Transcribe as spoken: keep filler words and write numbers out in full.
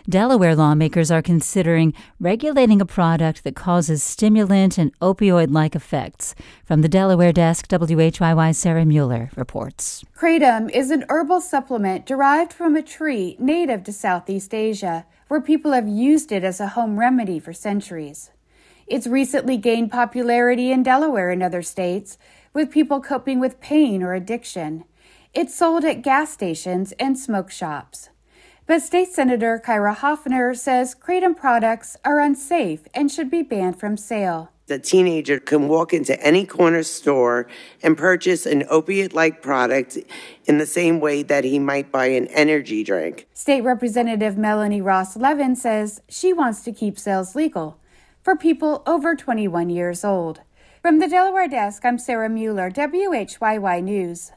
Delaware lawmakers are considering regulating a product that causes stimulant and opioid-like effects. From the Delaware desk, W H Y Y's Sarah Mueller reports. Kratom is an herbal supplement derived from a tree native to Southeast Asia, where people have used it as a home remedy for centuries. It's recently gained popularity in Delaware and other states, with people coping with pain or addiction. It's sold at gas stations and smoke shops. But State Senator Kyra Hoffner says kratom products are unsafe and should be banned from sale. The teenager can walk into any corner store and purchase an opiate-like product in the same way that he might buy an energy drink. State Representative Melanie Ross Levin says she wants to keep sales legal for people over twenty-one years old. From the Delaware desk, I'm Sarah Mueller, W H Y Y News.